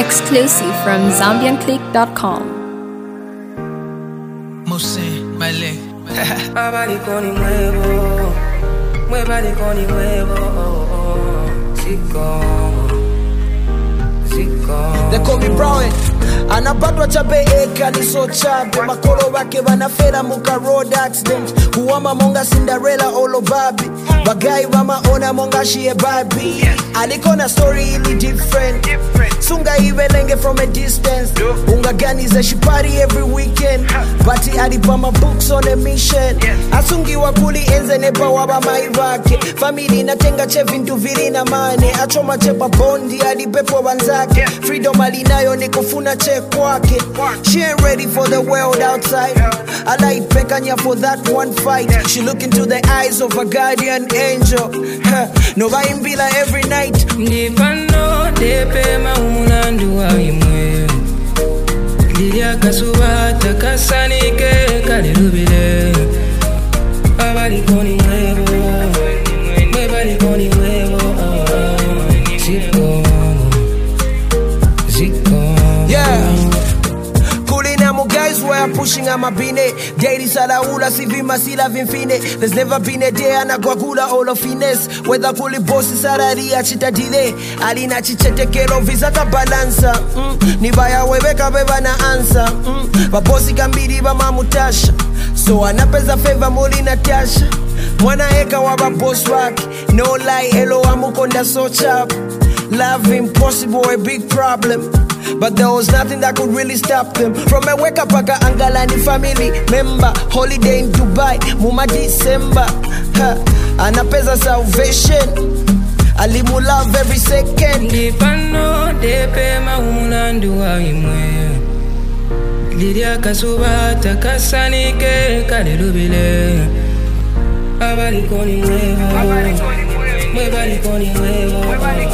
Exclusive from ZambianClick.com. Musin, Malay. Abaliconi nuevo, muevaliconi nuevo, They call me Brown. Anapatwa chape eka ni so chape. Makolo wake wanafera muka road accident. Kuwama monga Cinderella olo babi. Bagai wama ona monga shie babi. Alikona story ili different. Sunga ivelenge from a distance. Unga gani ze she party every weekend. Bati alipama books on a mission. Asungi wakuli enze nepa waba maivake. Family natenga chevintu vili na mane. Achoma chepa bondi alipepo wanzake. Freedom alinayo ni kufuna check kwake. She ain't ready for the world outside. I like Pekanya for that one fight. She look into the eyes of a guardian angel. No baimbila every night. Ndipano depe maunandu wa imwe. Lilia kasuba takasanike kalirubile. Abaliconi nuevo, muevaliconi nuevo. Guys were pushing on my bine. Daily salaula sivima sila vimfine. There's never been a day anagwagula all of finesse. Whether kuli bossi sarari achita delay. Alina chichete kero visata balansa. Nibaya weweka beba na answer. Babosi kambidi ba mamutasha. So anapeza favor moli Natasha. Mwana eka waba boss wake. No lie hello amukonda so chap. Love impossible, a big problem. But there was nothing that could really stop them. From a wake up paka Angalani family member. Holiday in Dubai, Muma December. Anapeza salvation. Alimu love every second. Ndipano depe maunandu wa imwe. Lilia kasuba takasanike kalirubile. Abaliconi nuevo, muevaliconi nuevo.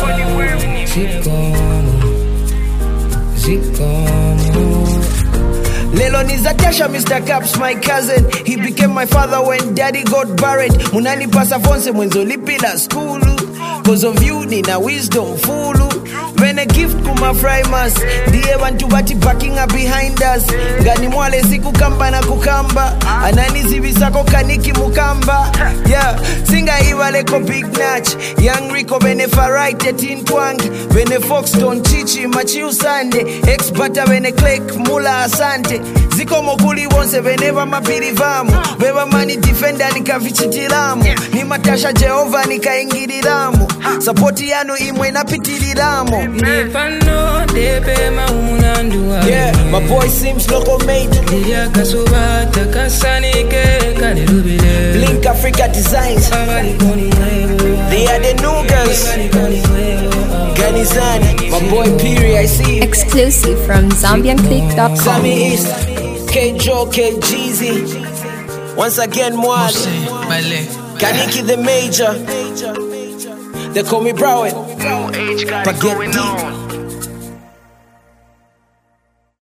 Lelo Nizatasha, Mr. Caps, my cousin. He became my father when daddy got buried. Munani pasa fonse mwenzo lipila skulu. Cause of you nina wisdom fulu. When a gift kuma frymas. Diye wantu bati backing up behind us. Gani mwale siku kamba na kukamba. Anani zibisako kaniki mukamba. Yeah, singa iwale ko big natch. Young Rico bene farite tin twangi. Bene Foxton chichi machi usande. Ex-bata bene click mula asante. Ziko mokuli wonse veneva mapiri vamu. Beba mani defender nikavichitiramu. Ni matasha Jehova nikaingiriramu. Sapoti yanu imwe napitiriramu. Ndipano depe maunandu wa imwe. Yeah, my boy seems local made. Lilia kasuba takasanike kalirubile. Blink Africa Designs. Abaliconi nuevo. They are the new girls. Ganizani, my boy Piri, I see. Exclusive from ZambianClick.com. Sammy East, K Joe, K Jeezy. Once again, Mwale. Musin, Malay. Kaniki the Major. They call me Brown. New age got it going on.